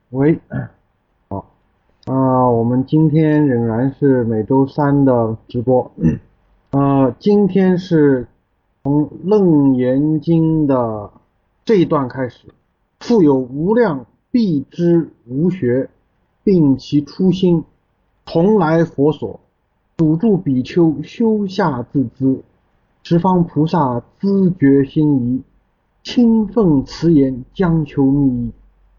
喂，好我们今天仍然是每周三的直播。今天是从《楞严经》的这一段开始，复有无量必知无学，并其初心，同来佛所，主住比丘修下自资，十方菩萨知觉心仪，亲奉慈言将求密意。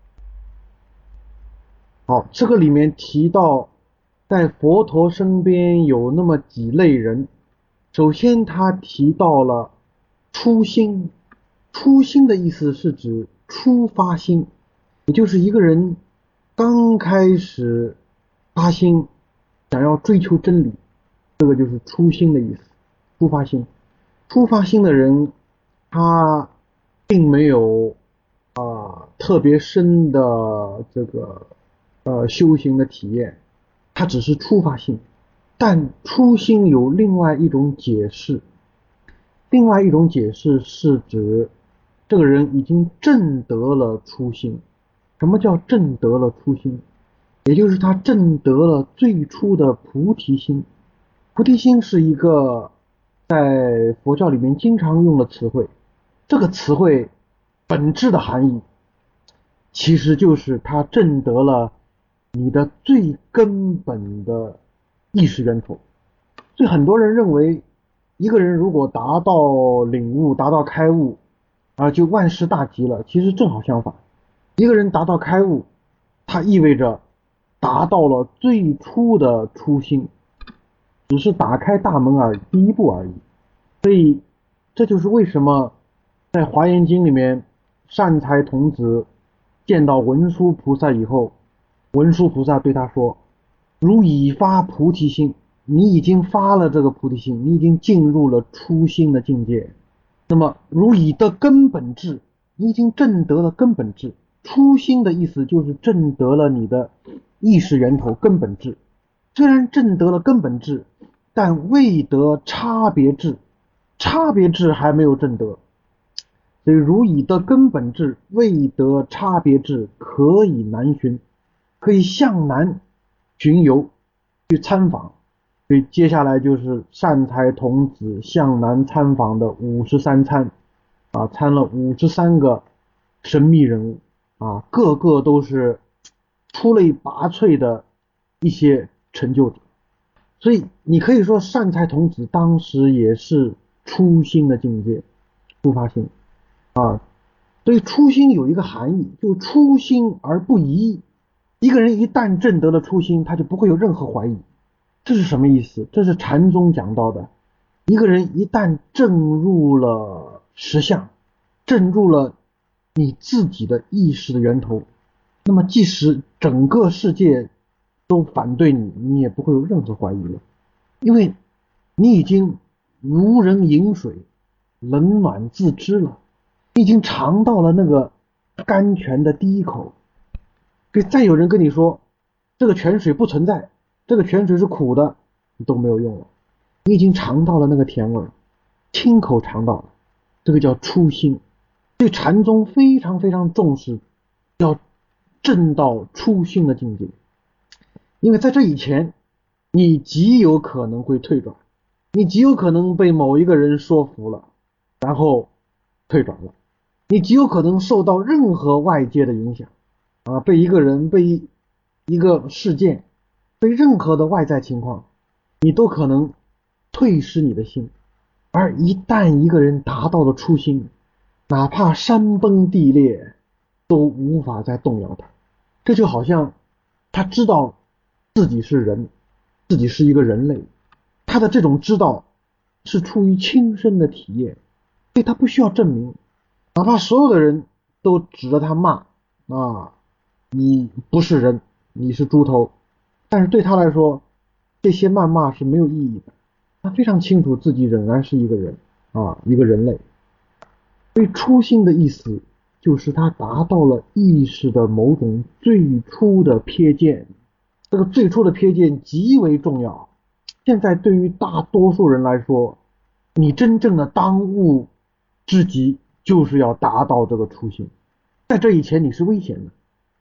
好，这个里面提到，在佛陀身边有那么几类人。首先，他提到了初心。初心的意思是指初发心，也就是一个人刚开始发心，想要追求真理，这个就是初心的意思。初发心，初发心的人，他并没有特别深的这个修行的体验，它只是初发心。但初心有另外一种解释，另外一种解释是指这个人已经证得了初心。什么叫证得了初心？也就是他证得了最初的菩提心。菩提心是一个在佛教里面经常用的词汇，这个词汇本质的含义其实就是他证得了你的最根本的意识源头。所以很多人认为，一个人如果达到领悟、达到开悟就万事大吉了。其实正好相反，一个人达到开悟，它意味着达到了最初的初心，只是打开大门而已，第一步而已。所以这就是为什么在华严经里面，善财童子见到文殊菩萨以后，文殊菩萨对他说：如已发菩提心，你已经发了这个菩提心，你已经进入了初心的境界。那么如已得根本智，你已经证得了根本智。初心的意思就是证得了你的意识源头根本智。虽然证得了根本智，但未得差别智，差别智还没有证得。所以如已得根本智，未得差别智，可以南巡，可以向南巡游去参访。所以接下来就是善财童子向南参访的53参参了53个神秘人物个个都是出类拔萃的一些成就者。所以你可以说善财童子当时也是初心的境界，初发心所以初心有一个含义，就初心而不疑。一个人一旦证得了初心，他就不会有任何怀疑。这是什么意思？这是禅宗讲到的，一个人一旦证入了实相，证入了你自己的意识的源头，那么即使整个世界都反对你，你也不会有任何怀疑了。因为你已经如人饮水，冷暖自知了，你已经尝到了那个甘泉的第一口。所以再有人跟你说这个泉水不存在，这个泉水是苦的，都没有用了。你已经尝到了那个甜味，亲口尝到了，这个叫初心。所以禅宗非常非常重视要证到初心的境界，因为在这以前你极有可能会退转，你极有可能被某一个人说服了，然后退转了，你极有可能受到任何外界的影响被一个人，被一个事件，被任何的外在情况，你都可能退失你的心。而一旦一个人达到了初心，哪怕山崩地裂都无法再动摇他。这就好像他知道自己是人，自己是一个人类，他的这种知道是出于亲身的体验，所以他不需要证明。哪怕所有的人都指着他骂你不是人，你是猪头，但是对他来说，这些谩骂是没有意义的。他非常清楚自己仍然是一个人一个人类。所以初心的意思就是他达到了意识的某种最初的瞥见。这个最初的瞥见极为重要。现在对于大多数人来说，你真正的当务之急就是要达到这个初心，在这以前你是危险的。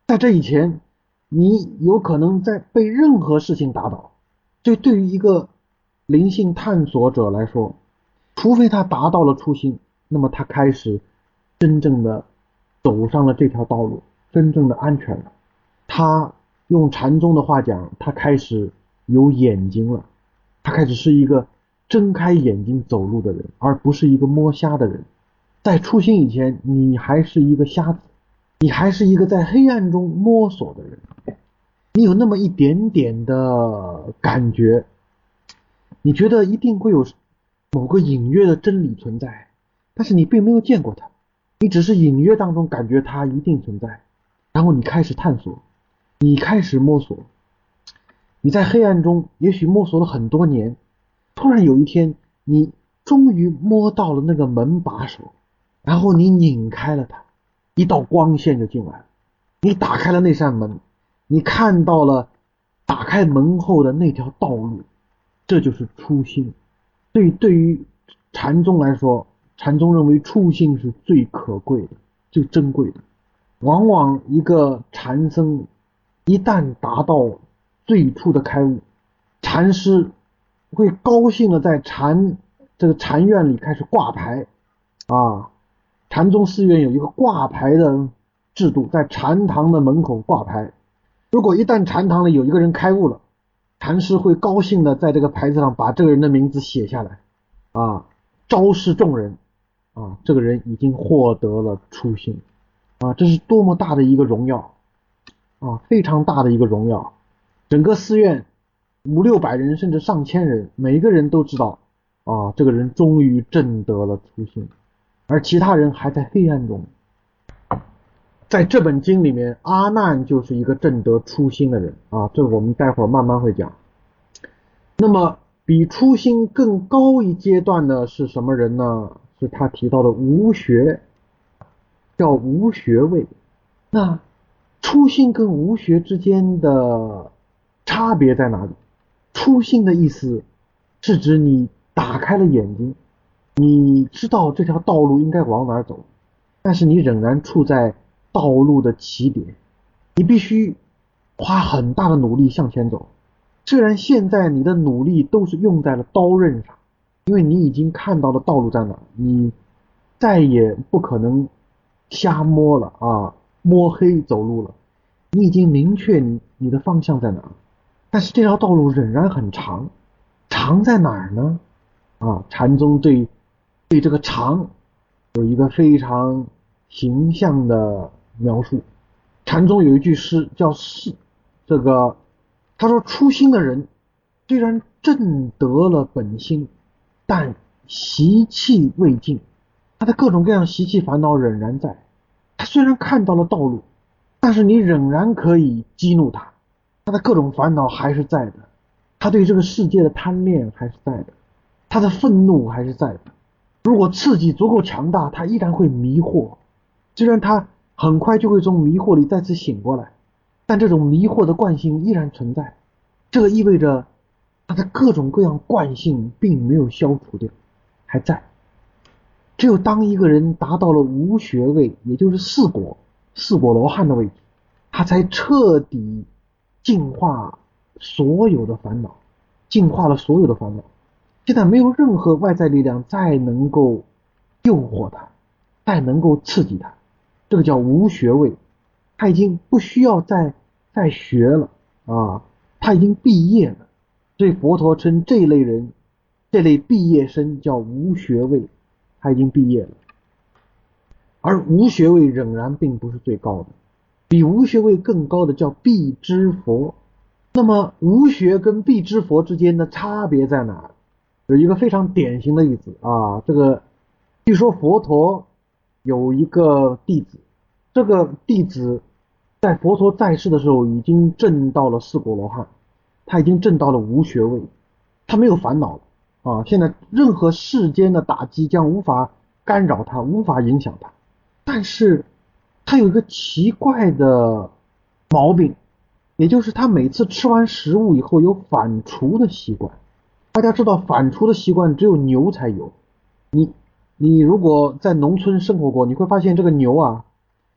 在这以前，你有可能在被任何事情打倒。这对于一个灵性探索者来说，除非他达到了初心，那么他开始真正的走上了这条道路，真正的安全了。他用禅宗的话讲，他开始有眼睛了，他开始是一个睁开眼睛走路的人，而不是一个摸瞎的人。在初心以前，你还是一个瞎子，你还是一个在黑暗中摸索的人。你有那么一点点的感觉，你觉得一定会有某个隐约的真理存在，但是你并没有见过它，你只是隐约当中感觉它一定存在。然后你开始探索，你开始摸索，你在黑暗中也许摸索了很多年，突然有一天你终于摸到了那个门把手，然后你拧开了它，一道光线就进来了，你打开了那扇门，你看到了打开门后的那条道路，这就是初心。对于禅宗来说，禅宗认为初心是最可贵的，最珍贵的。往往一个禅僧一旦达到最初的开悟，禅师会高兴的在这个禅院里开始挂牌啊。禅宗寺院有一个挂牌的制度，在禅堂的门口挂牌。如果一旦禅堂里有一个人开悟了，禅师会高兴的在这个牌子上把这个人的名字写下来啊，昭示众人啊，这个人已经获得了初心啊，这是多么大的一个荣耀啊，非常大的一个荣耀。整个寺院500-600人甚至上千人，每一个人都知道啊，这个人终于证得了初心，而其他人还在黑暗中。在这本经里面，阿难就是一个证得初心的人啊，这个我们待会儿慢慢会讲。那么比初心更高一阶段的是什么人呢？是他提到的无学，叫无学位。那初心跟无学之间的差别在哪里？初心的意思是指你打开了眼睛，你知道这条道路应该往哪儿走，但是你仍然处在道路的起点，你必须花很大的努力向前走。虽然现在你的努力都是用在了刀刃上，因为你已经看到了道路在哪，你再也不可能瞎摸了啊，摸黑走路了，你已经明确你的方向在哪，但是这条道路仍然很长。长在哪儿呢？啊，禅宗对这个长有一个非常形象的描述。禅宗有一句诗叫释，这个他说初心的人虽然证得了本心，但习气未尽，他的各种各样习气烦恼仍然在。他虽然看到了道路，但是你仍然可以激怒他，他的各种烦恼还是在的，他对这个世界的贪恋还是在的，他的愤怒还是在的。如果刺激足够强大，他依然会迷惑，虽然他很快就会从迷惑里再次醒过来，但这种迷惑的惯性依然存在。这个意味着他的各种各样惯性并没有消除掉，还在。只有当一个人达到了无学位，也就是四果罗汉的位置，他才彻底净化所有的烦恼，净化了所有的烦恼。现在没有任何外在力量再能够诱惑他，再能够刺激他，这个叫无学位。他已经不需要再学了啊，他已经毕业了。所以佛陀称这类人，这类毕业生叫无学位，他已经毕业了。而无学位仍然并不是最高的，比无学位更高的叫必知佛。那么无学跟必知佛之间的差别在哪？有一个非常典型的例子啊，这个据说佛陀有一个弟子，这个弟子在佛陀在世的时候已经证到了四果罗汉，他已经证到了无学位，他没有烦恼了啊，现在任何世间的打击将无法干扰他，无法影响他。但是他有一个奇怪的毛病，也就是他每次吃完食物以后有反刍的习惯。大家知道反刍的习惯只有牛才有，你如果在农村生活过，你会发现这个牛啊，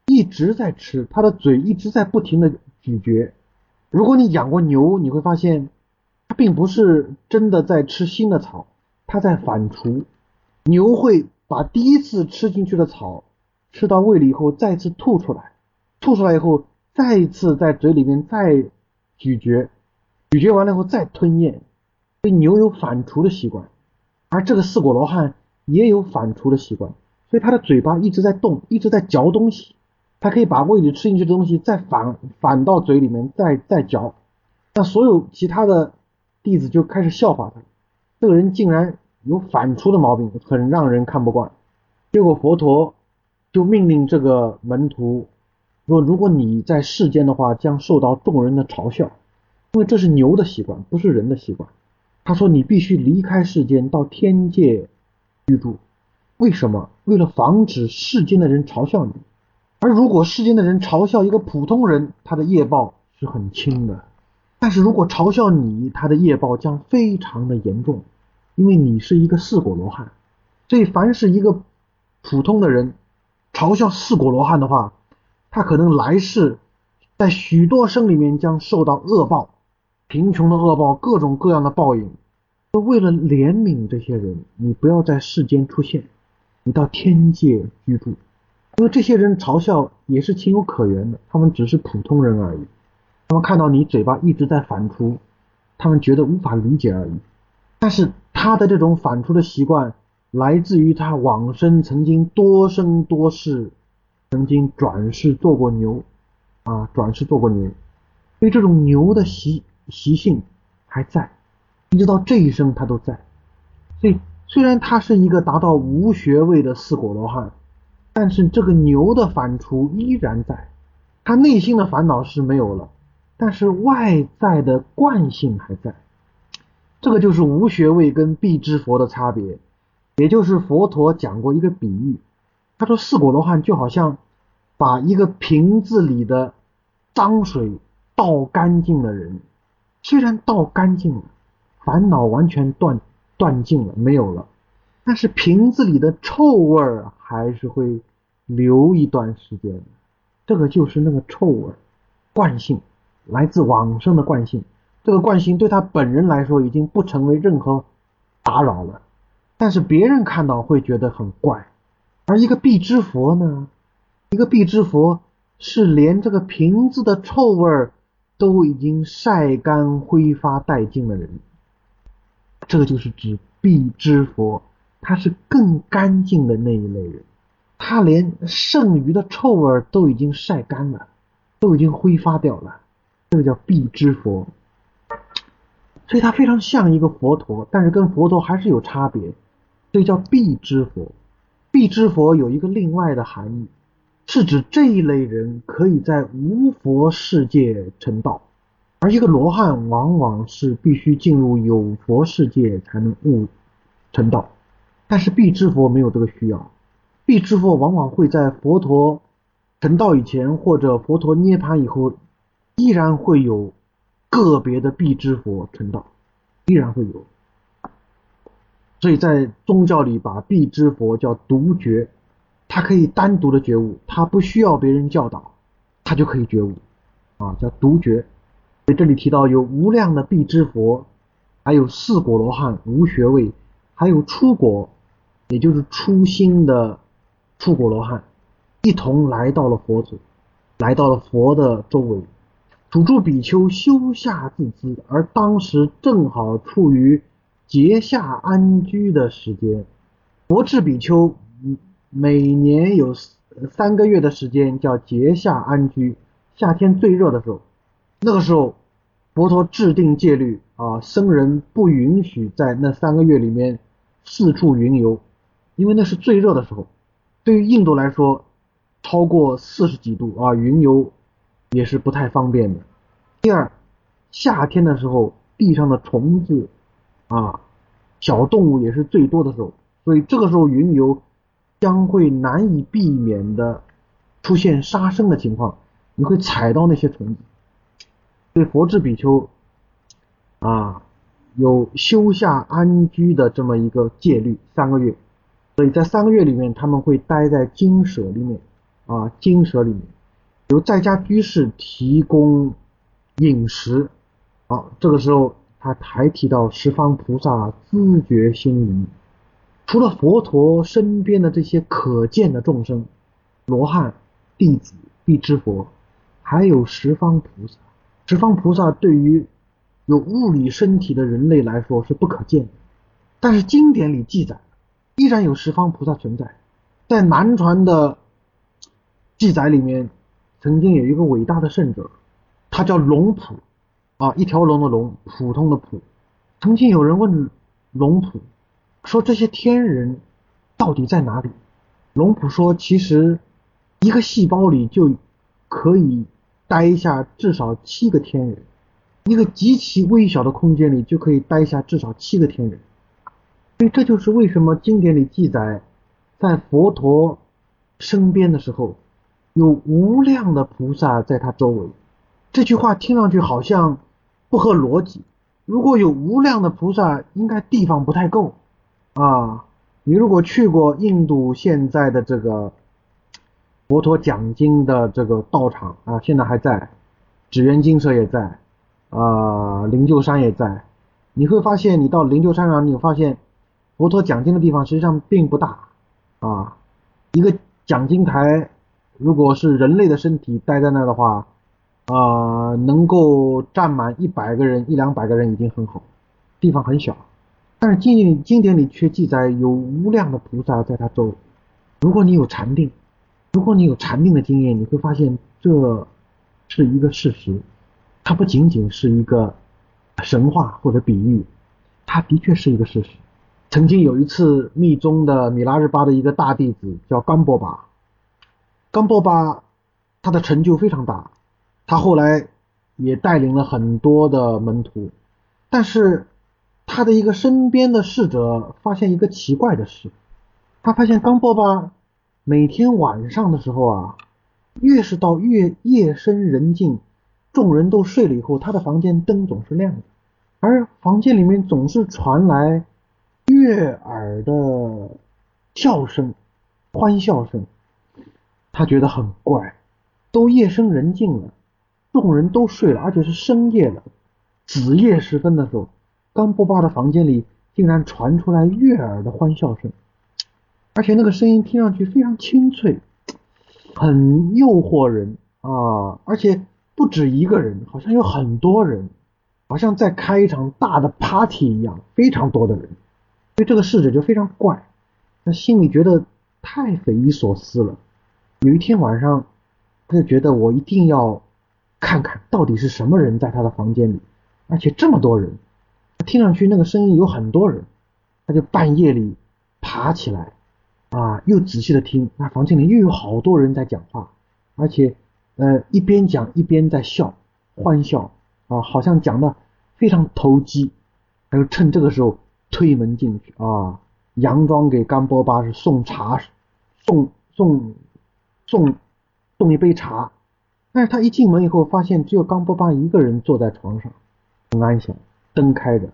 一直在吃，它的嘴一直在不停的咀嚼。如果你养过牛，你会发现它并不是真的在吃新的草，它在反刍。牛会把第一次吃进去的草吃到胃里以后再次吐出来，吐出来以后再一次在嘴里面再咀嚼，咀嚼完了以后再吞咽。所以牛有反刍的习惯，而这个四果罗汉也有反刍的习惯，所以它的嘴巴一直在动，一直在嚼东西，它可以把胃里吃进去的东西再反到嘴里面再嚼。那所有其他的弟子就开始笑话他，这个人竟然有反刍的毛病，很让人看不惯。结果佛陀就命令这个门徒说，如果你在世间的话，将受到众人的嘲笑，因为这是牛的习惯，不是人的习惯。他说你必须离开世间，到天界居住。为什么？为了防止世间的人嘲笑你。而如果世间的人嘲笑一个普通人，他的业报是很轻的，但是如果嘲笑你，他的业报将非常的严重，因为你是一个四果罗汉。所以凡是一个普通的人嘲笑四果罗汉的话，他可能来世在许多生里面将受到恶报，贫穷的恶报，各种各样的报应。为了怜悯这些人，你不要在世间出现，你到天界居住。因为这些人嘲笑也是情有可原的，他们只是普通人而已，他们看到你嘴巴一直在反刍，他们觉得无法理解而已。但是他的这种反刍的习惯来自于他往生曾经多生多世，曾经转世做过牛转世做过牛，所以这种牛的习性还在，一直到这一生他都在。所以虽然他是一个达到无学位的四果罗汉，但是这个牛的反刍依然在，他内心的烦恼是没有了，但是外在的惯性还在。这个就是无学位跟必知佛的差别。也就是佛陀讲过一个比喻，他说四果罗汉就好像把一个瓶子里的脏水倒干净的人，虽然倒干净了，烦恼完全断尽了，没有了，但是瓶子里的臭味还是会留一段时间。这个就是那个臭味，惯性，来自往生的惯性。这个惯性对他本人来说已经不成为任何打扰了，但是别人看到会觉得很怪。而一个必知佛呢，一个必知佛是连这个瓶子的臭味都已经晒干挥发殆尽的人。这个就是指必知佛，他是更干净的那一类人，他连剩余的臭味都已经晒干了，都已经挥发掉了，这个叫必知佛。所以他非常像一个佛陀，但是跟佛陀还是有差别，所以叫必知佛。必知佛有一个另外的含义，是指这一类人可以在无佛世界成道，而一个罗汉往往是必须进入有佛世界才能成道。但是必知佛没有这个需要，必知佛往往会在佛陀成道以前或者佛陀涅槃以后，依然会有个别的必知佛成道，依然会有。所以在宗教里把必知佛叫独觉，他可以单独的觉悟，他不需要别人教导，他就可以觉悟叫独觉。所以这里提到有无量的必知佛，还有四果罗汉无学位，还有初果，也就是初心的初果罗汉，一同来到了佛祖，来到了佛的周围。土著比丘修下自资，而当时正好处于结夏安居的时间。佛智比丘每年有3个月的时间叫结夏安居，夏天最热的时候，那个时候佛陀制定戒律僧人不允许在那3个月里面四处云游，因为那是最热的时候。对于印度来说，超过40几度云游也是不太方便的。第二，夏天的时候地上的虫子小动物也是最多的时候，所以这个时候云游将会难以避免的出现杀生的情况，你会踩到那些虫子。所以佛智比丘有修下安居的这么一个戒律，3个月。所以在3个月里面他们会待在精舍里面经舍里面由在家居士提供饮食。这个时候他还提到十方菩萨知觉心灵，除了佛陀身边的这些可见的众生，罗汉、弟子、必知佛，还有十方菩萨。十方菩萨对于有物理身体的人类来说是不可见的，但是经典里记载依然有十方菩萨存在。在南传的记载里面，曾经有一个伟大的圣者，他叫龙普，一条龙的龙，普通的普。曾经有人问龙普说，这些天人到底在哪里？龙普说，其实一个细胞里就可以待下至少7个天人，一个极其微小的空间里就可以待下至少7个天人。所以这就是为什么经典里记载，在佛陀身边的时候，有无量的菩萨在他周围。这句话听上去好像不合逻辑，如果有无量的菩萨，应该地方不太够你如果去过印度现在的这个佛陀讲经的这个道场现在还在，指原精舍也在灵鹫山也在，你会发现你到灵鹫山上，你会发现佛陀讲经的地方实际上并不大一个讲经台如果是人类的身体待在那的话能够站满100个人100-200个人已经很好，地方很小。但是经典里却记载有无量的菩萨在他周围。如果你有禅定的经验，你会发现这是一个事实，它不仅仅是一个神话或者比喻，它的确是一个事实。曾经有一次密宗的米拉日巴的一个大弟子叫冈波巴，他的成就非常大，他后来也带领了很多的门徒，但是他的一个身边的侍者发现一个奇怪的事，他发现冈波巴每天晚上的时候越是到夜深人静，众人都睡了以后，他的房间灯总是亮的，而房间里面总是传来悦耳的笑声、欢笑声。他觉得很怪，都夜深人静了，众人都睡了，而且是深夜了，子夜时分的时候，冈波巴的房间里竟然传出来悦耳的欢笑声，而且那个声音听上去非常清脆，很诱惑人而且不止一个人，好像有很多人，好像在开一场大的 party 一样，非常多的人。所以这个侍者就非常怪，他心里觉得太匪夷所思了。有一天晚上，他就觉得我一定要看看到底是什么人在他的房间里，而且这么多人，听上去那个声音有很多人，他就半夜里爬起来又仔细的听，那房间里又有好多人在讲话，而且一边讲一边在笑，欢笑好像讲的非常投机。他就趁这个时候推门进去佯装给冈波巴是送茶，送一杯茶。但是他一进门以后，发现只有冈波巴一个人坐在床上，很安详，灯开着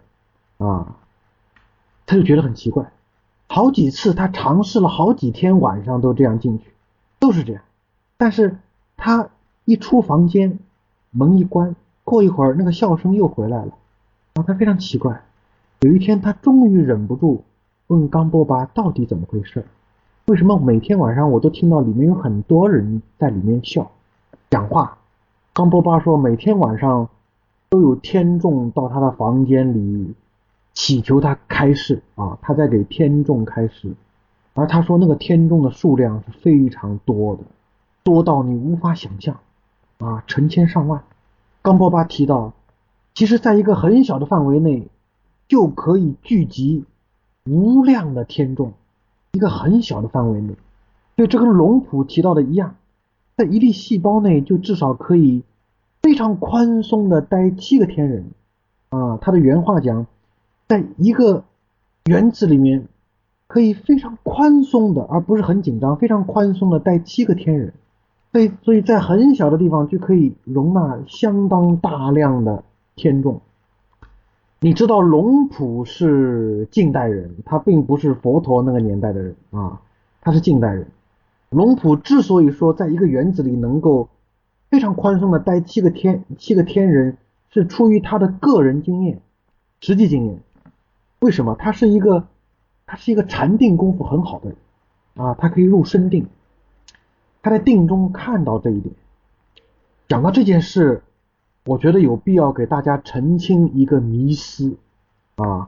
他就觉得很奇怪。好几次他尝试了好几天晚上都这样进去，都是这样。但是他一出房间，门一关，过一会儿那个笑声又回来了他非常奇怪。有一天他终于忍不住问冈波巴到底怎么回事，为什么每天晚上我都听到里面有很多人在里面笑讲话。冈波巴说每天晚上都有天众到他的房间里祈求他开示他在给天众开示，而他说那个天众的数量是非常多的，多到你无法想象成千上万。冈波巴提到，其实在一个很小的范围内就可以聚集无量的天众，一个很小的范围内。所以这跟龙普提到的一样，在一粒细胞内就至少可以非常宽松的待7个天人他的原话讲，在一个原子里面可以非常宽松的，而不是很紧张，非常宽松的待7个天人。所以在很小的地方就可以容纳相当大量的天众。你知道龙普是近代人，他并不是佛陀那个年代的人他是近代人。 龙普之所以说在一个园子里能够非常宽松的待七个天人，是出于他的个人经验、实际经验。为什么？他是一个禅定功夫很好的人啊，他可以入深定，他在定中看到这一点。讲到这件事，我觉得有必要给大家澄清一个迷思啊，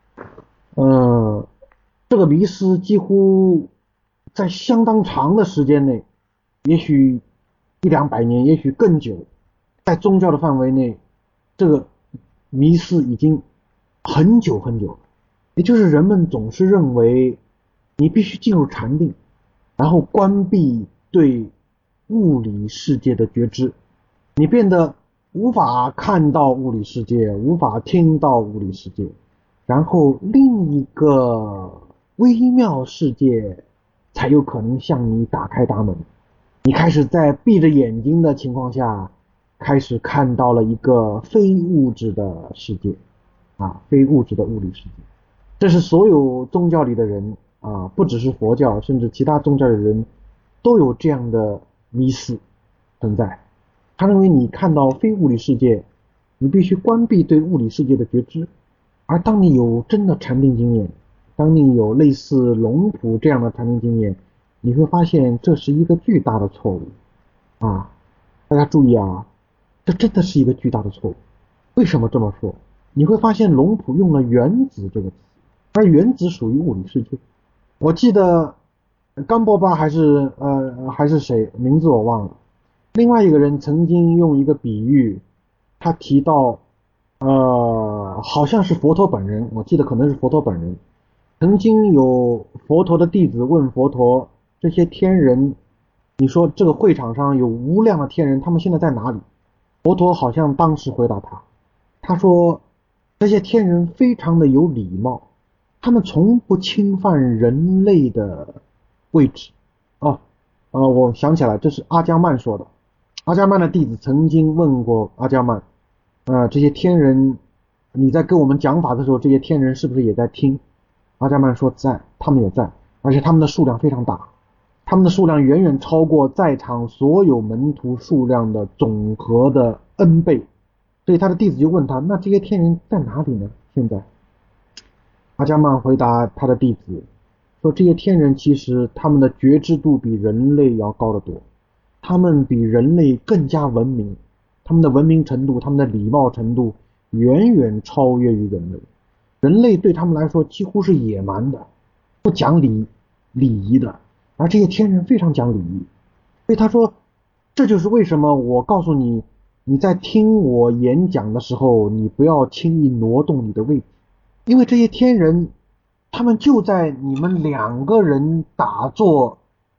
这个迷思几乎在相当长的时间内，也许100-200年，也许更久，在宗教的范围内，这个迷思已经很久很久了。也就是人们总是认为你必须进入禅定，然后关闭对物理世界的觉知，你变得无法看到物理世界，无法听到物理世界，然后另一个微妙世界才有可能向你打开大门。你开始在闭着眼睛的情况下，开始看到了一个非物质的世界啊，非物质的物理世界。这是所有宗教里的人啊，不只是佛教，甚至其他宗教的人都有这样的迷思存在。他认为你看到非物理世界，你必须关闭对物理世界的觉知。而当你有真的禅定经验，当你有类似龙普这样的禅定经验，你会发现这是一个巨大的错误啊！大家注意啊，这真的是一个巨大的错误。为什么这么说？你会发现龙普用了原子这个词，而原子属于物理世界。我记得甘波巴还是谁，名字我忘了。另外一个人曾经用一个比喻，他提到好像是佛陀本人，我记得可能是佛陀本人。曾经有佛陀的弟子问佛陀，这些天人，你说这个会场上有无量的天人，他们现在在哪里？佛陀好像当时回答他说这些天人非常的有礼貌，他们从不侵犯人类的位置。我想起来，这是阿姜曼说的。阿姜曼的弟子曾经问过阿姜曼，这些天人，你在跟我们讲法的时候，这些天人是不是也在听？阿姜曼说在，他们也在，而且他们的数量非常大，他们的数量远远超过在场所有门徒数量的总和的 N 倍。所以他的弟子就问他，那这些天人在哪里呢？现在阿姜曼回答他的弟子说，这些天人其实他们的觉知度比人类要高得多，他们比人类更加文明，他们的文明程度，他们的礼貌程度远远超越于人类。人类对他们来说几乎是野蛮的，不讲礼仪的，而这些天人非常讲礼仪。所以他说，这就是为什么我告诉你，你在听我演讲的时候，你不要轻易挪动你的位置，因为这些天人他们就在你们两个人打坐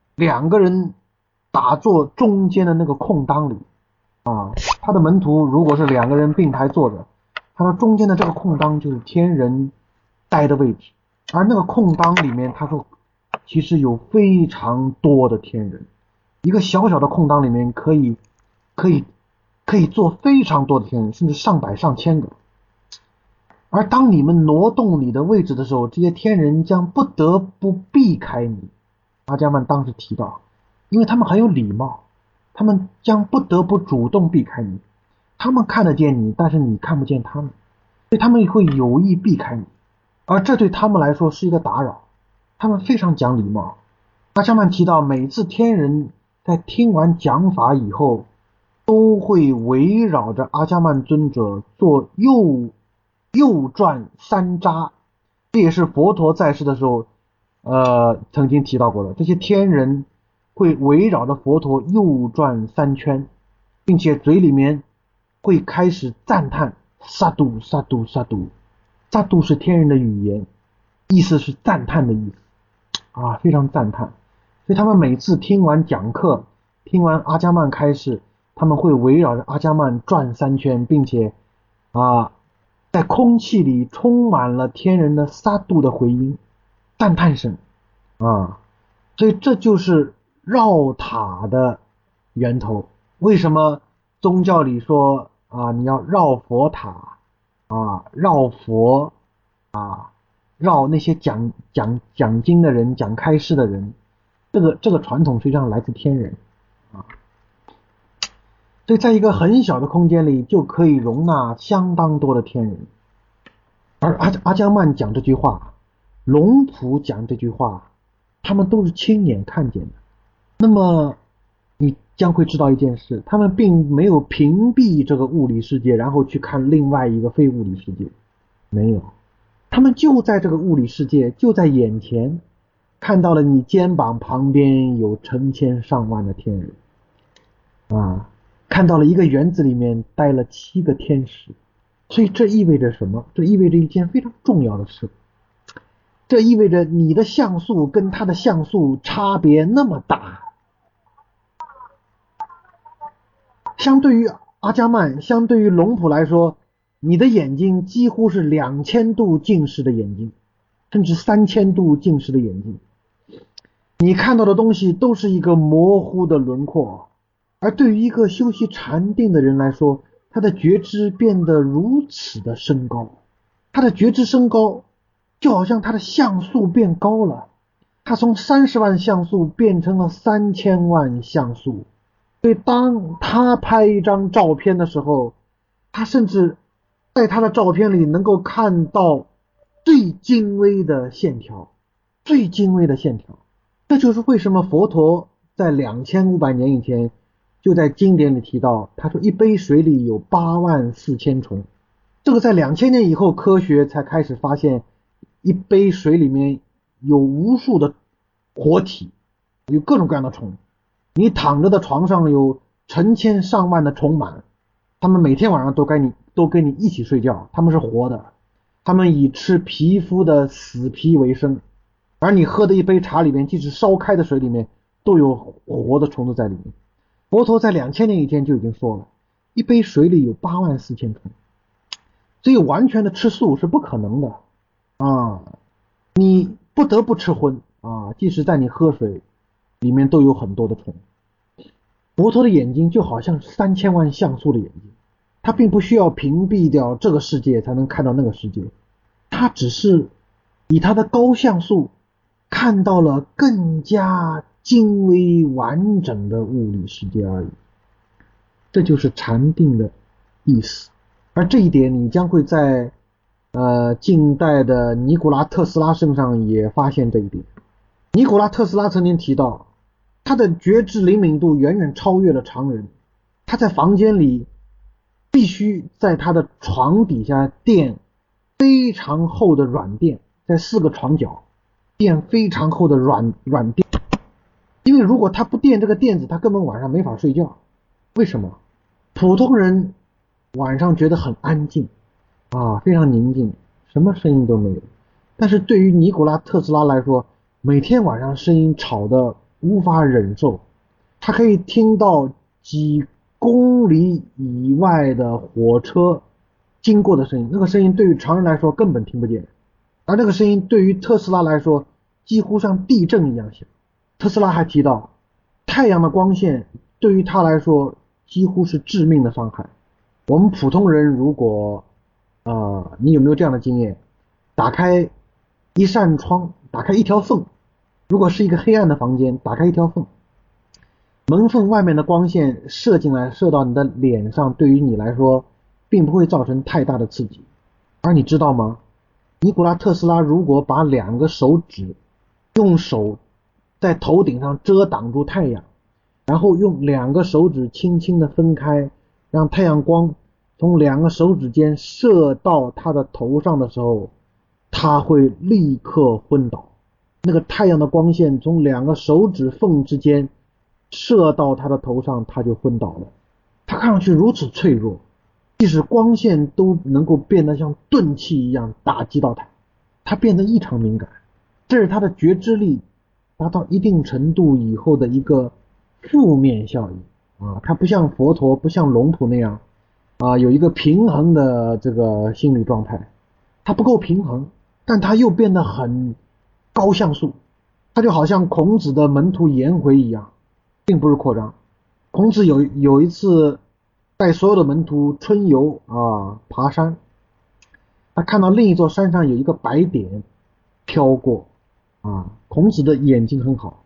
中间的那个空当里啊。他的门徒如果是两个人并排坐着，他说中间的这个空当就是天人待的位置，而那个空当里面，他说其实有非常多的天人，一个小小的空当里面可以坐非常多的天人，甚至上百上千个。而当你们挪动你的位置的时候，这些天人将不得不避开你。阿姜曼当时提到，因为他们很有礼貌，他们将不得不主动避开你。他们看得见你，但是你看不见他们，所以他们会有意避开你，而这对他们来说是一个打扰。他们非常讲礼貌。阿姜曼提到，每次天人在听完讲法以后，都会围绕着阿姜曼尊者做右转三匝，这也是佛陀在世的时候曾经提到过的。这些天人会围绕着佛陀右转3圈，并且嘴里面会开始赞叹萨度萨度萨度。萨度是天人的语言，意思是赞叹的意思啊，非常赞叹。所以他们每次听完讲课，听完阿姜曼开示，他们会围绕着阿姜曼转3圈，并且在空气里充满了天人的萨度的回音，赞叹声啊。所以这就是绕塔的源头。为什么宗教里说你要绕佛塔绕佛绕那些讲经的人，讲开示的人？ 这个传统实际上来自天人啊，所以在一个很小的空间里就可以容纳相当多的天人。而阿姜曼讲这句话，龙普讲这句话，他们都是亲眼看见的。那么你将会知道一件事，他们并没有屏蔽这个物理世界，然后去看另外一个非物理世界，没有，他们就在这个物理世界，就在眼前，看到了你肩膀旁边有成千上万的天人啊，看到了一个园子里面待了7个天使。所以这意味着什么？这意味着一件非常重要的事，这意味着你的像素跟他的像素差别那么大。相对于阿伽曼，相对于龙普来说，你的眼睛几乎是2000度近视的眼睛，甚至3000度近视的眼睛，你看到的东西都是一个模糊的轮廓。而对于一个修习禅定的人来说，他的觉知变得如此的升高，他的觉知升高，就好像他的像素变高了，他从30万像素变成了3000万像素。所以当他拍一张照片的时候，他甚至在他的照片里能够看到最精微的线条，最精微的线条。这就是为什么佛陀在2500年以前就在经典里提到，他说一杯水里有84000虫。这个在2000年以后科学才开始发现，一杯水里面有无数的活体，有各种各样的虫。你躺着的床上有成千上万的虫螨，他们每天晚上都跟你一起睡觉，他们是活的，他们以吃皮肤的死皮为生。而你喝的一杯茶里面，即使烧开的水里面都有活的虫子在里面。佛陀在2000年以前就已经说了，一杯水里有84000虫，所以完全的吃素是不可能的啊！你不得不吃荤啊，即使在你喝水里面都有很多的虫。佛陀的眼睛就好像3000万像素的眼睛，他并不需要屏蔽掉这个世界才能看到那个世界，他只是以他的高像素看到了更加精微完整的物理世界而已。这就是禅定的意思。而这一点你将会在近代的尼古拉特斯拉身上也发现这一点。尼古拉特斯拉曾经提到，他的觉知灵敏度远远超越了常人。他在房间里必须在他的床底下垫非常厚的软垫，在4个床角垫非常厚的软垫，因为如果他不垫这个垫子，他根本晚上没法睡觉。为什么？普通人晚上觉得很安静啊，非常宁静，什么声音都没有。但是对于尼古拉特斯拉来说，每天晚上声音吵得无法忍受，他可以听到几公里以外的火车经过的声音，那个声音对于常人来说根本听不见，而那个声音对于特斯拉来说几乎像地震一样响。特斯拉还提到，太阳的光线对于他来说几乎是致命的伤害。我们普通人如果你有没有这样的经验，打开一扇窗，打开一条缝，如果是一个黑暗的房间，打开一条缝，门缝外面的光线射进来，射到你的脸上，对于你来说并不会造成太大的刺激。而你知道吗？尼古拉特斯拉如果把2个手指用手在头顶上遮挡住太阳，然后用2个手指轻轻的分开，让太阳光从2个手指间射到他的头上的时候，他会立刻昏倒。那个太阳的光线从2个手指缝之间射到他的头上，他就昏倒了。他看上去如此脆弱，即使光线都能够变得像钝器一样打击到他，他变得异常敏感。这是他的觉知力达到一定程度以后的一个负面效应啊。他不像佛陀，不像龙普那样有一个平衡的这个心理状态，他不够平衡，但他又变得很高像素。他就好像孔子的门徒颜回一样，并不是扩张。孔子有一次带所有的门徒春游爬山，他看到另一座山上有一个白点飘过孔子的眼睛很好，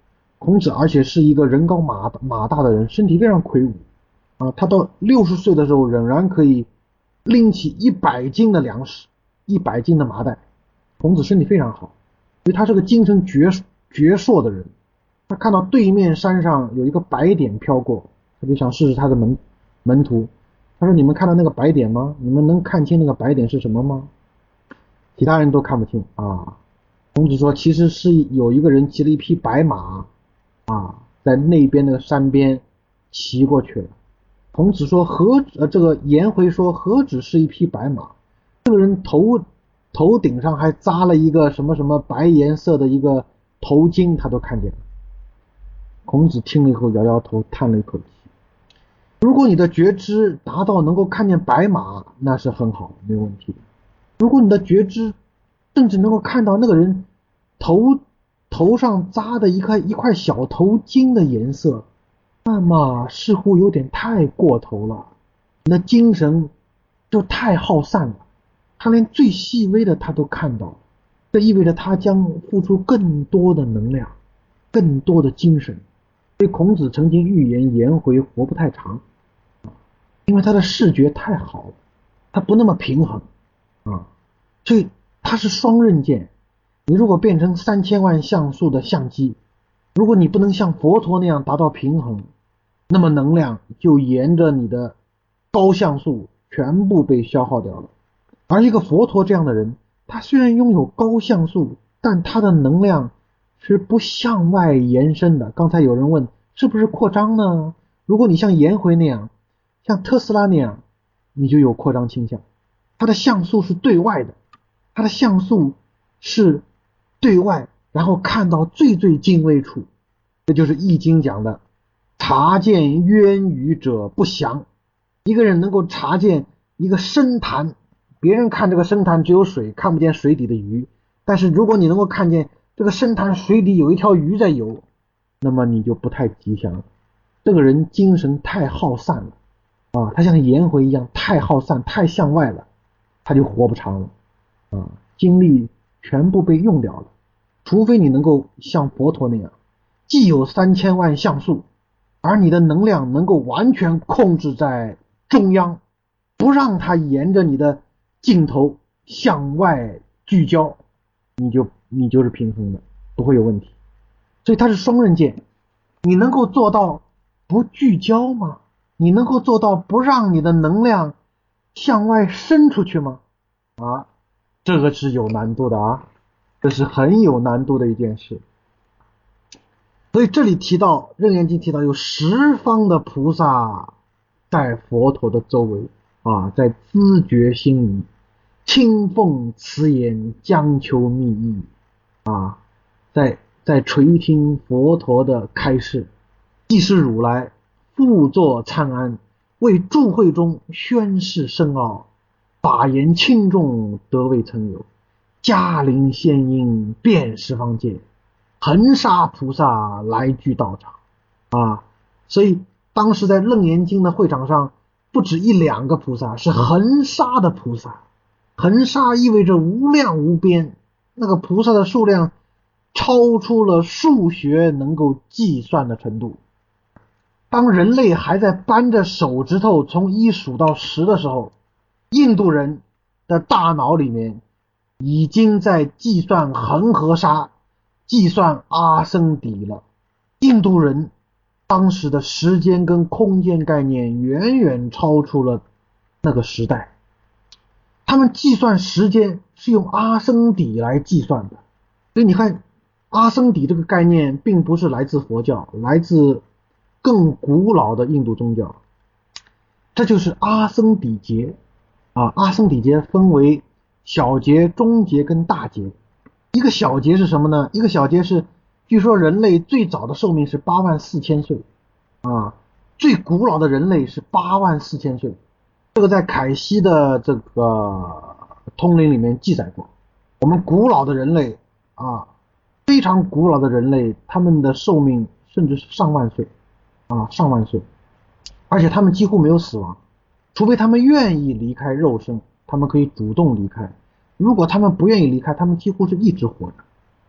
孔子而且是一个人高马大的人，身体非常魁梧啊，他到60岁的时候仍然可以拎起100斤的粮食，100斤的麻袋。孔子身体非常好，所以他是个精神矍铄的人。他看到对面山上有一个白点飘过，他就想试试他的门徒。他说：“你们看到那个白点吗？你们能看清那个白点是什么吗？”其他人都看不清啊。孔子说：“其实是有一个人骑了一匹白马啊，在那边那个山边骑过去了。”孔子说：“这个颜回说何止是一匹白马？这个人头顶上还扎了一个什么什么白颜色的一个头巾，他都看见了。”孔子听了以后摇摇头，叹了一口气。如果你的觉知达到能够看见白马，那是很好，没有问题的。如果你的觉知甚至能够看到那个人头上扎的一块小头巾的颜色，那么似乎有点太过头了。你的精神就太耗散了，他连最细微的他都看到，这意味着他将付出更多的能量，更多的精神。所以孔子曾经预言颜回活不太长，因为他的视觉太好了，他不那么平衡啊，所以他是双刃剑。你如果变成3000万像素的相机，如果你不能像佛陀那样达到平衡，那么能量就沿着你的高像素全部被消耗掉了。而一个佛陀这样的人，他虽然拥有高像素，但他的能量是不向外延伸的。刚才有人问是不是扩张呢？如果你像颜回那样，像特斯拉那样，你就有扩张倾向。他的像素是对外的，他的像素是对外，然后看到最精微处。这就是易经讲的察见渊鱼者不祥。一个人能够察见一个深潭，别人看这个深潭只有水，看不见水底的鱼，但是如果你能够看见这个深潭水底有一条鱼在游，那么你就不太吉祥了。这个人精神太耗散了啊，他像颜回一样太耗散太向外了，他就活不长了啊，精力全部被用掉了。除非你能够像佛陀那样，既有3000万像素，而你的能量能够完全控制在中央，不让它沿着你的镜头向外聚焦，你就是平衡的，不会有问题。所以它是双刃剑。你能够做到不聚焦吗？你能够做到不让你的能量向外伸出去吗？啊，这个是有难度的啊，这是很有难度的一件事。所以这里提到《楞严经》提到有10方的菩萨在佛陀的周围啊，在知觉心仪，清奉慈言，将求密意啊，在垂听佛陀的开示。即是如来复作参安，为诸会中宣示深奥，法言轻重得未曾有，嘉陵仙音遍十方界，恒沙菩萨来居道场啊。所以当时在楞严经的会场上，不止1、2个菩萨，是恒沙的菩萨。恒沙意味着无量无边，那个菩萨的数量超出了数学能够计算的程度。当人类还在扳着手指头从1数到10的时候，印度人的大脑里面已经在计算恒河沙，计算阿僧祇了。印度人当时的时间跟空间概念远远超出了那个时代，他们计算时间是用阿僧祇来计算的。所以你看，阿僧祇这个概念并不是来自佛教，来自更古老的印度宗教。这就是阿僧祇劫啊。阿僧祇劫分为小劫、中劫跟大劫。一个小劫是什么呢？一个小劫是，据说人类最早的寿命是84000岁啊，最古老的人类是84000岁。这个在凯西的这个通灵里面记载过。我们古老的人类啊，非常古老的人类，他们的寿命甚至是上万岁啊，上万岁，而且他们几乎没有死亡，除非他们愿意离开肉身，他们可以主动离开。如果他们不愿意离开，他们几乎是一直活着。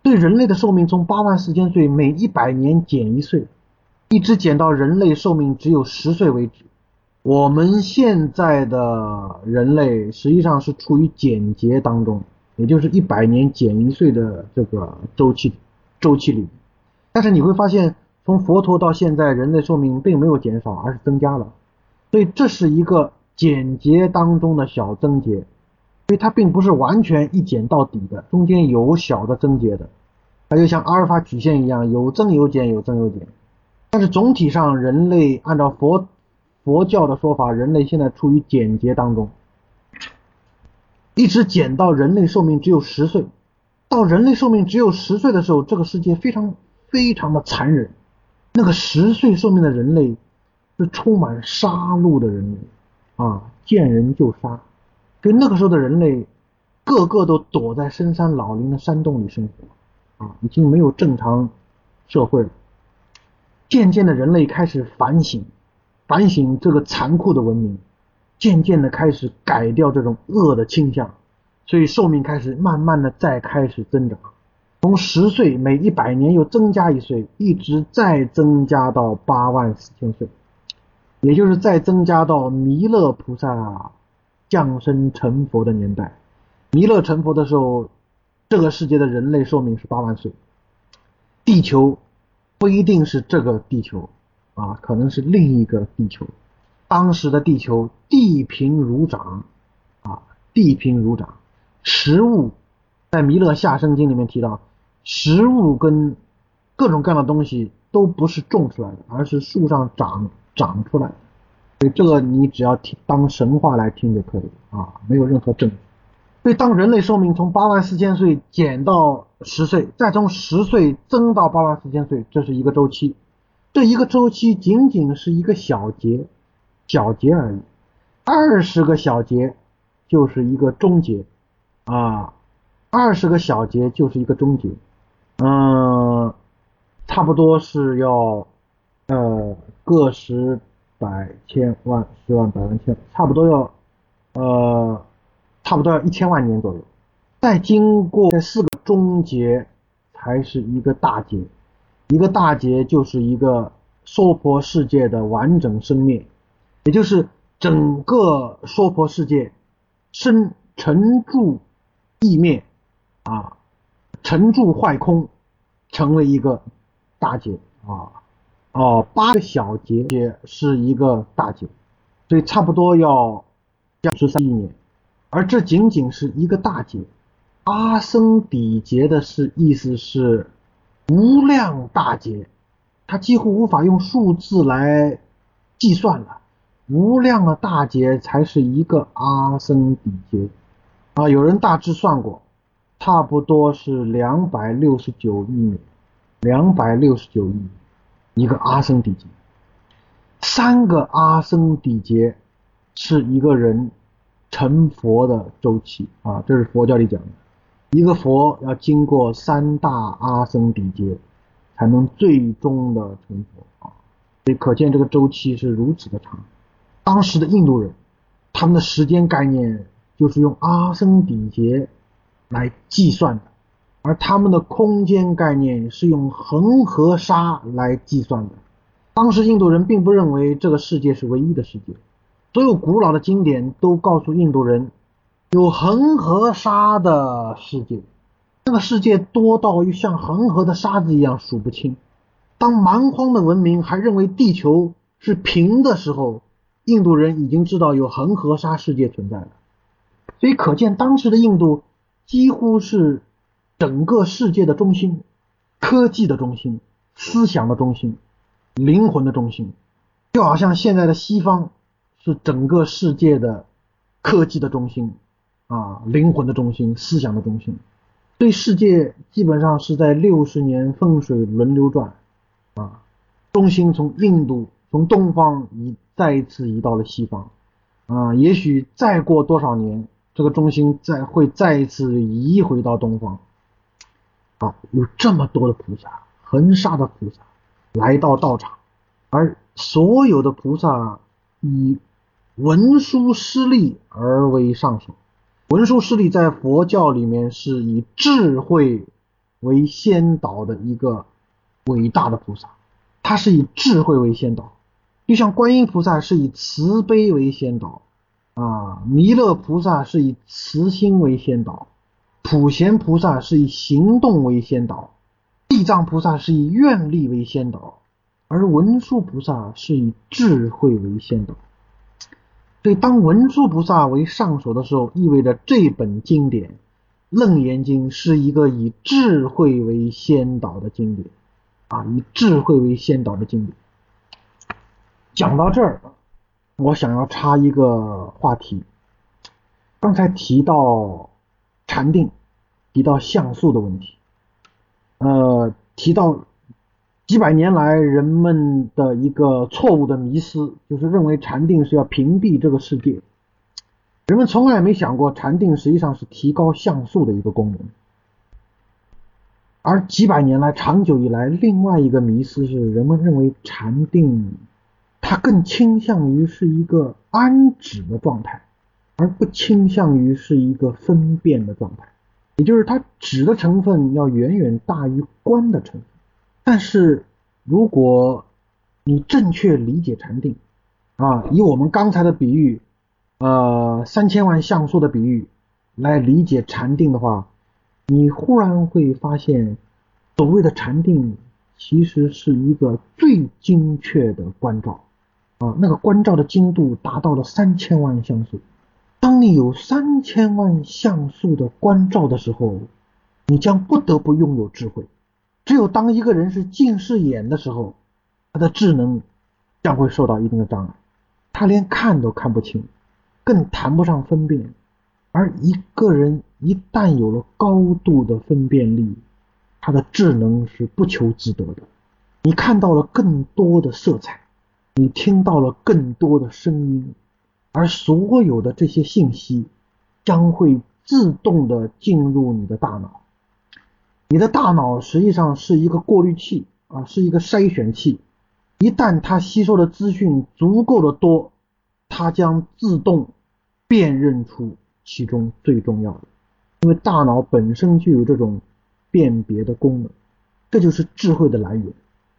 对人类的寿命从84000岁每100年减1岁，一直减到人类寿命只有10岁为止。我们现在的人类实际上是处于减劫当中，也就是100年减1岁的这个周期里。但是你会发现，从佛陀到现在，人类寿命并没有减少，而是增加了。所以这是一个减劫当中的小增劫，所以它并不是完全一减到底的，中间有小的增劫的。它就像阿尔法曲线一样，有增有减，有增有减。但是总体上，人类按照佛教的说法，人类现在处于减劫当中，一直减到人类寿命只有10岁。到人类寿命只有10岁的时候，这个世界非常非常的残忍。那个10岁寿命的人类是充满杀戮的人类啊，见人就杀。所以那个时候的人类个个都躲在深山老林的山洞里生活啊，已经没有正常社会了。渐渐的人类开始反省这个残酷的文明，渐渐的开始改掉这种恶的倾向，所以寿命开始慢慢的再开始增长，从10岁每100年又增加1岁，一直再增加到84000岁，也就是再增加到弥勒菩萨降生成佛的年代。弥勒成佛的时候，这个世界的人类寿命是8万岁。地球不一定是这个地球啊，可能是另一个地球。当时的地球地平如掌啊，地平如掌。食物在弥勒下生经里面提到，食物跟各种各样的东西都不是种出来的，而是树上长出来的。所以这个你只要当神话来听就可以啊，没有任何证据。所以当人类寿命从84000岁减到10岁，再从10岁增到84000岁，这是一个周期。这一个周期仅仅是一个小节而已，20个小节就是一个终结啊，20个小节就是一个终结。差不多是要个十百千万十万百万千，差不多要1000万年左右。再经过这4个终结才是一个大劫。一个大劫就是一个娑婆世界的完整生灭，也就是整个娑婆世界沉住意灭啊，沉住坏空，成为一个大劫啊。8个小劫是一个大劫，所以差不多要13亿年。而这仅仅是一个大劫。阿僧底劫的意思是无量大劫，它几乎无法用数字来计算了。无量的大劫才是一个阿僧底劫啊，有人大致算过，差不多是269亿年，269亿一个阿僧底劫。3个阿僧底劫是一个人成佛的周期啊，这是佛教里讲的。一个佛要经过3大阿僧底劫才能最终的成佛啊，所以可见这个周期是如此的长。当时的印度人，他们的时间概念就是用阿僧底劫来计算的，而他们的空间概念是用恒河沙来计算的。当时印度人并不认为这个世界是唯一的世界，所有古老的经典都告诉印度人有恒河沙的世界，那个世界多到像恒河的沙子一样数不清。当蛮荒的文明还认为地球是平的时候，印度人已经知道有恒河沙世界存在了。所以可见当时的印度几乎是整个世界的中心，科技的中心，思想的中心，灵魂的中心。就好像现在的西方是整个世界的科技的中心啊，灵魂的中心，思想的中心。所以世界基本上是在60年风水轮流转啊，中心从印度从东方再一次移到了西方啊，也许再过多少年，这个中心会再一次移回到东方啊。有这么多的菩萨，恒沙的菩萨来到道场，而所有的菩萨以文殊师利而为上首。文殊师利在佛教里面是以智慧为先导的一个伟大的菩萨，他是以智慧为先导，就像观音菩萨是以慈悲为先导弥勒菩萨是以慈心为先导，普贤菩萨是以行动为先导，地藏菩萨是以愿力为先导，而文殊菩萨是以智慧为先导。所以当文殊菩萨为上首的时候，意味着这本经典《楞严经》是一个以智慧为先导的经典以智慧为先导的经典。讲到这儿，我想要插一个话题。刚才提到禅定，提到像素的问题，提到几百年来人们的一个错误的迷思，就是认为禅定是要屏蔽这个世界。人们从来没想过禅定实际上是提高像素的一个功能。而几百年来长久以来，另外一个迷思是人们认为禅定它更倾向于是一个安止的状态，而不倾向于是一个分辨的状态，也就是它止的成分要远远大于观的成分。但是如果你正确理解禅定以我们刚才的比喻3000万像素的比喻来理解禅定的话，你忽然会发现所谓的禅定其实是一个最精确的观照那个观照的精度达到了3000万像素。当你有3000万像素的观照的时候，你将不得不拥有智慧。只有当一个人是近视眼的时候，他的智能将会受到一定的障碍，他连看都看不清，更谈不上分辨。而一个人一旦有了高度的分辨力，他的智能是不求自得的。你看到了更多的色彩，你听到了更多的声音，而所有的这些信息将会自动的进入你的大脑。你的大脑实际上是一个过滤器是一个筛选器。一旦它吸收的资讯足够的多，它将自动辨认出其中最重要的，因为大脑本身就有这种辨别的功能，这就是智慧的来源。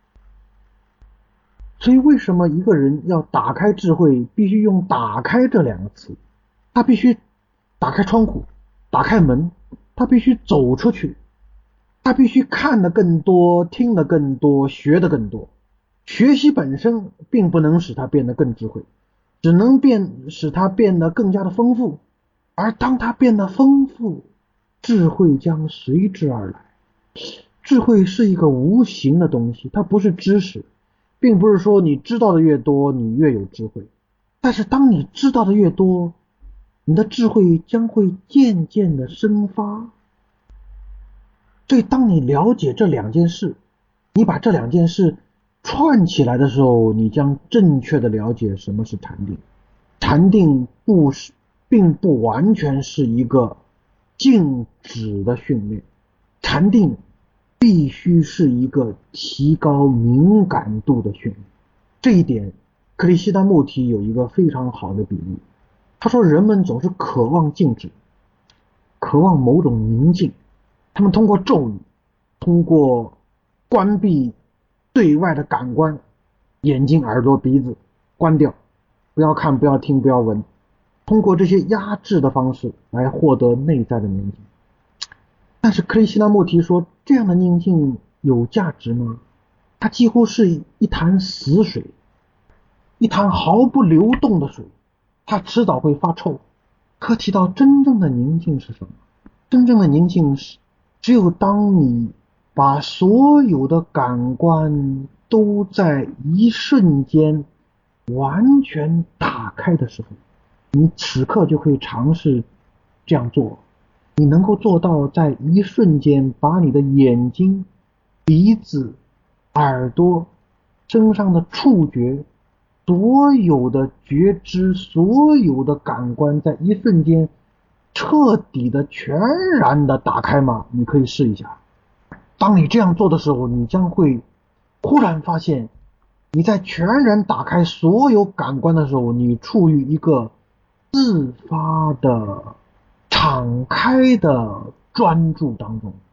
所以为什么一个人要打开智慧，必须用打开这两个词，他必须打开窗户，打开门，他必须走出去，他必须看得更多，听得更多，学得更多。学习本身并不能使他变得更智慧，只能使他变得更加的丰富。而当他变得丰富，智慧将随之而来。智慧是一个无形的东西，它不是知识，并不是说你知道的越多你越有智慧。但是当你知道的越多，你的智慧将会渐渐的生发。所以当你了解这两件事，你把这两件事串起来的时候，你将正确的了解什么是禅定。禅定并不完全是一个静止的训练，禅定必须是一个提高敏感度的训练。这一点克里希那穆提有一个非常好的比喻，他说人们总是渴望静止，渴望某种宁静，他们通过咒语，通过关闭对外的感官，眼睛耳朵鼻子关掉，不要看不要听不要闻，通过这些压制的方式来获得内在的宁静。但是克里希那穆提说，这样的宁静有价值吗？它几乎是一潭死水，一潭毫不流动的水，它迟早会发臭。可提到真正的宁静是什么？真正的宁静是只有当你把所有的感官都在一瞬间完全打开的时候，你此刻就可以尝试这样做。你能够做到在一瞬间把你的眼睛、鼻子、耳朵、身上的触觉，所有的觉知，所有的感官在一瞬间彻底的全然的打开吗？你可以试一下。当你这样做的时候，你将会忽然发现，你在全然打开所有感官的时候，你处于一个自发的敞开的专注当中。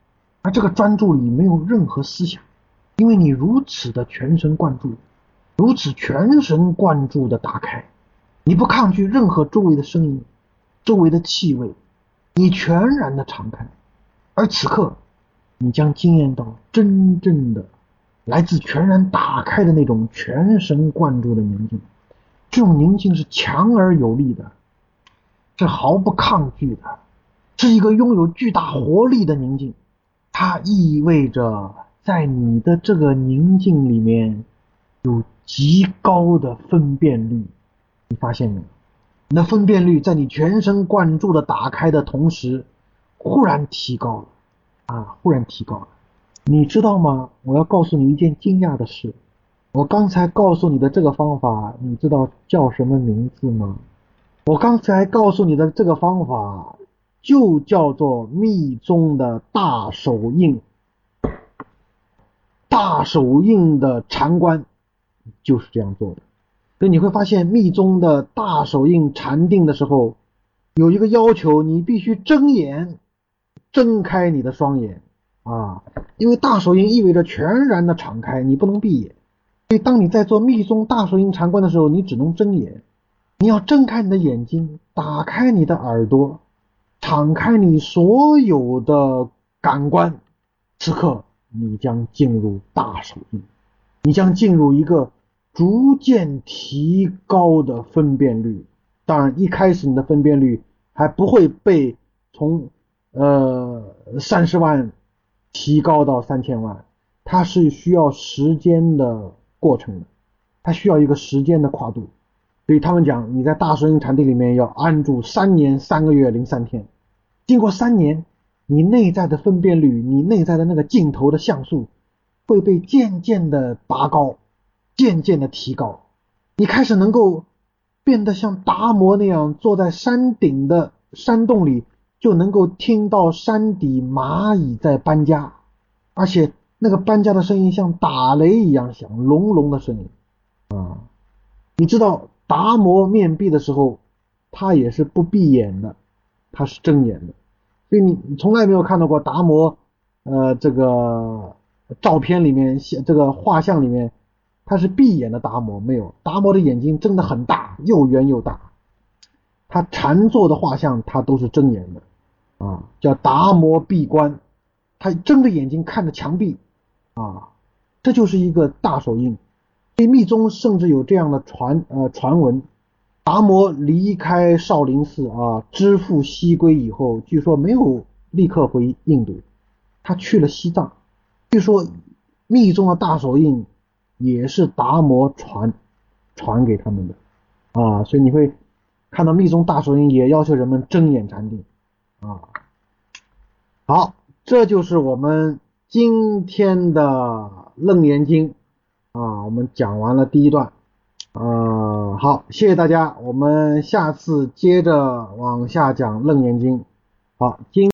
而这个专注里没有任何思想，因为你如此的全神贯注，如此全神贯注的打开，你不抗拒任何周围的声音，周围的气味，你全然的敞开。而此刻你将经验到真正的来自全然打开的那种全神贯注的宁静。这种宁静是强而有力的，是毫不抗拒的，是一个拥有巨大活力的宁静。它意味着在你的这个宁静里面有极高的分辨率。你发现没有？你的分辨率在你全神贯注的打开的同时忽然提高了忽然提高了。你知道吗？我要告诉你一件惊讶的事，我刚才告诉你的这个方法，你知道叫什么名字吗？我刚才告诉你的这个方法就叫做密宗的大手印。大手印的禅观就是这样做的。所以你会发现密宗的大手印禅定的时候有一个要求，你必须睁眼，睁开你的双眼因为大手印意味着全然的敞开，你不能闭眼。所以当你在做密宗大手印禅观的时候，你只能睁眼。你要睁开你的眼睛，打开你的耳朵，敞开你所有的感官。此刻你将进入大手印，你将进入一个逐渐提高的分辨率。当然一开始你的分辨率还不会被从30万提高到3000万，它是需要时间的过程的，它需要一个时间的跨度。所以他们讲你在大手印禅定里面要安住3年3个月03天，经过3年，你内在的分辨率，你内在的那个镜头的像素会被渐渐的拔高，渐渐的提高。你开始能够变得像达摩那样坐在山顶的山洞里，就能够听到山底蚂蚁在搬家，而且那个搬家的声音像打雷一样响，隆隆的声音你知道达摩面壁的时候他也是不闭眼的，他是睁眼的。所以你从来没有看到过达摩这个照片里面，这个画像里面他是闭眼的达摩，没有。达摩的眼睛睁得很大，又圆又大。他禅坐的画像他都是睁眼的叫达摩闭关，他睁着眼睛看着墙壁这就是一个大手印。所以密宗甚至有这样的传闻，达摩离开少林寺知父西归以后，据说没有立刻回印度，他去了西藏。据说密宗的大手印也是达摩传给他们的所以你会看到密宗大手印也要求人们睁眼禅定好，这就是我们今天的楞严经我们讲完了第一段好，谢谢大家，我们下次接着往下讲楞严经。好，